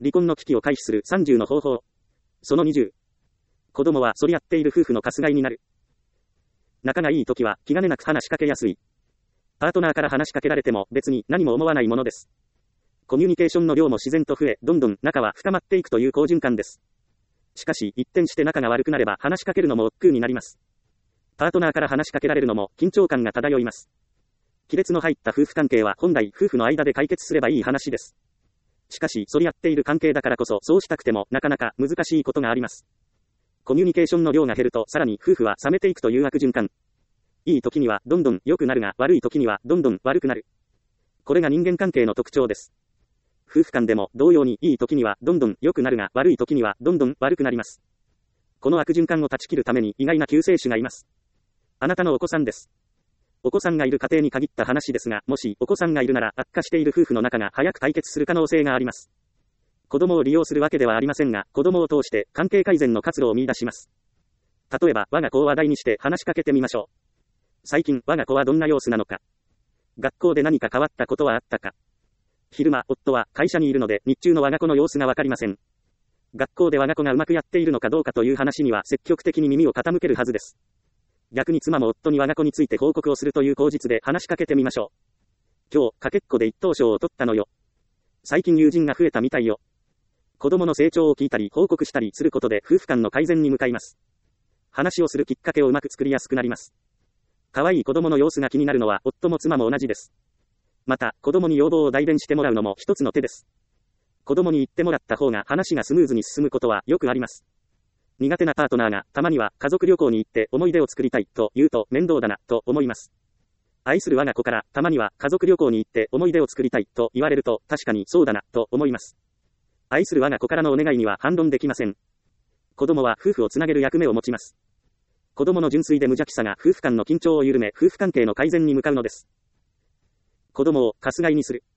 離婚の危機を回避する30の方法。その20。子供は反り合っている夫婦のかすがいになる。仲がいい時は気兼ねなく話しかけやすい。パートナーから話しかけられても別に何も思わないものです。コミュニケーションの量も自然と増え、どんどん仲は深まっていくという好循環です。しかし、一転して仲が悪くなれば話しかけるのも億劫になります。パートナーから話しかけられるのも緊張感が漂います。亀裂の入った夫婦関係は本来夫婦の間で解決すればいい話です。しかし、反り合っている関係だからこそそうしたくてもなかなか難しいことがあります。コミュニケーションの量が減るとさらに夫婦は冷めていくという悪循環。いい時にはどんどん良くなるが悪い時にはどんどん悪くなる。これが人間関係の特徴です。夫婦間でも同様にいい時にはどんどん良くなるが悪い時にはどんどん悪くなります。この悪循環を断ち切るために意外な救世主がいます。あなたのお子さんです。お子さんがいる家庭に限った話ですが、もしお子さんがいるなら悪化している夫婦の仲が早く解決する可能性があります。子供を利用するわけではありませんが、子供を通して関係改善の活路を見出します。例えば、我が子を話題にして話しかけてみましょう。最近、我が子はどんな様子なのか。学校で何か変わったことはあったか。昼間、夫は会社にいるので、日中の我が子の様子がわかりません。学校で我が子がうまくやっているのかどうかという話には積極的に耳を傾けるはずです。逆に妻も夫に我が子について報告をするという口実で話しかけてみましょう。今日、かけっこで一等賞を取ったのよ。最近友人が増えたみたいよ。子供の成長を聞いたり報告したりすることで夫婦間の改善に向かいます。話をするきっかけをうまく作りやすくなります。可愛い子供の様子が気になるのは夫も妻も同じです。また、子供に要望を代弁してもらうのも一つの手です。子供に言ってもらった方が話がスムーズに進むことはよくあります。苦手なパートナーがたまには家族旅行に行って思い出を作りたいと言うと面倒だなと思います。愛する我が子からたまには家族旅行に行って思い出を作りたいと言われると確かにそうだなと思います。愛する我が子からのお願いには反論できません。子供は夫婦をつなげる役目を持ちます。子供の純粋で無邪気さが夫婦間の緊張を緩め夫婦関係の改善に向かうのです。子供をかすがいにする。